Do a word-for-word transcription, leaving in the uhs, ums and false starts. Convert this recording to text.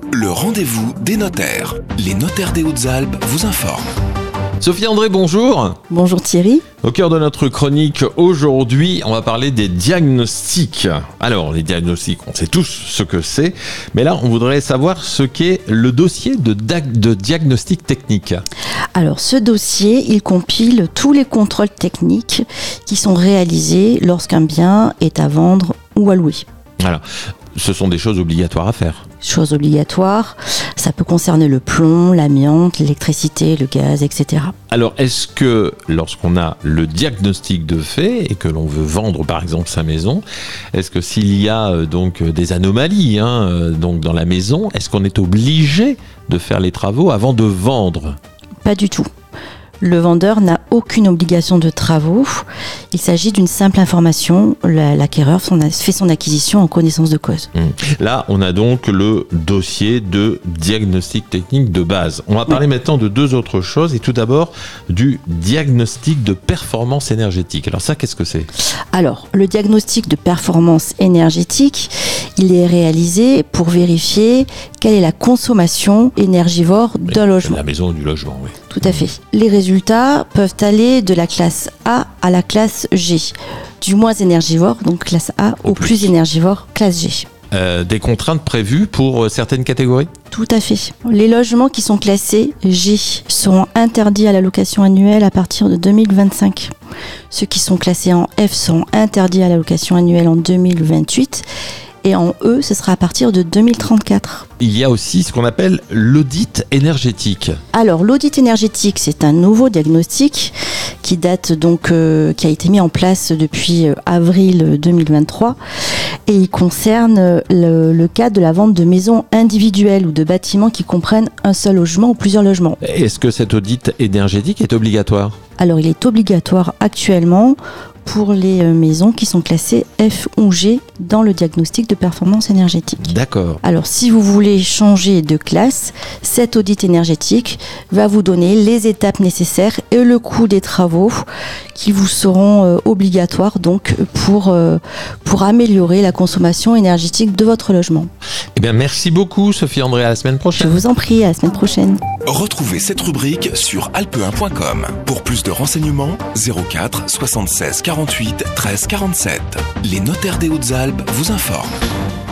Le rendez-vous des notaires. Les notaires des Hautes-Alpes vous informent. Sophie André, bonjour. Bonjour Thierry. Au cœur de notre chronique aujourd'hui, on va parler des diagnostics. Alors, les diagnostics, on sait tous ce que c'est, mais là, on voudrait savoir ce qu'est le dossier de, da- de diagnostic technique. Alors, ce dossier, il compile tous les contrôles techniques qui sont réalisés lorsqu'un bien est à vendre ou à louer. Alors, ce sont des choses obligatoires à faire. Chose obligatoire, ça peut concerner le plomb, l'amiante, l'électricité, le gaz, et cetera. Alors, est-ce que lorsqu'on a le diagnostic de fait et que l'on veut vendre par exemple sa maison, est-ce que s'il y a euh, donc des anomalies hein, euh, donc dans la maison, est-ce qu'on est obligé de faire les travaux avant de vendre ? Pas du tout. Le vendeur n'a aucune obligation de travaux. Il s'agit d'une simple information. La- L'acquéreur son- fait son acquisition en connaissance de cause. Là, on a donc le dossier de diagnostic technique de base. On va parler oui. maintenant de deux autres choses et tout d'abord du diagnostic de performance énergétique. Alors ça, qu'est-ce que c'est ? Alors, le diagnostic de performance énergétique, il est réalisé pour vérifier quelle est la consommation énergivore oui, d'un logement. De la maison ou du logement, oui. Tout à fait. Les résultats peuvent aller de la classe A à la classe G. Du moins énergivore, donc classe A, au, au plus. plus énergivore, classe G. Euh, des contraintes prévues pour certaines catégories ? Tout à fait. Les logements qui sont classés G seront interdits à la location annuelle à partir de deux mille vingt-cinq. Ceux qui sont classés en F seront interdits à la location annuelle en deux mille vingt-huit. Et en E, ce sera à partir de deux mille trente-quatre. Il y a aussi ce qu'on appelle l'audit énergétique. Alors, l'audit énergétique, c'est un nouveau diagnostic qui date donc, euh, qui a été mis en place depuis euh, avril deux mille vingt-trois et il concerne le, le cas de la vente de maisons individuelles ou de bâtiments qui comprennent un seul logement ou plusieurs logements. Est-ce que cet audit énergétique est obligatoire ? Alors, il est obligatoire actuellement pour les maisons qui sont classées F ou G dans le diagnostic de performance énergétique. D'accord. Alors, si vous voulez changer de classe, cet audit énergétique va vous donner les étapes nécessaires et le coût des travaux qui vous seront euh, obligatoires donc pour, euh, pour améliorer la consommation énergétique de votre logement. Eh bien, merci beaucoup Sophie André, à la semaine prochaine. Je vous en prie, à la semaine prochaine. Retrouvez cette rubrique sur alpe un point com. Pour plus de renseignements, zéro quatre soixante-seize quarante-huit treize quarante-sept. Les notaires des Hautes-Alpes vous informent.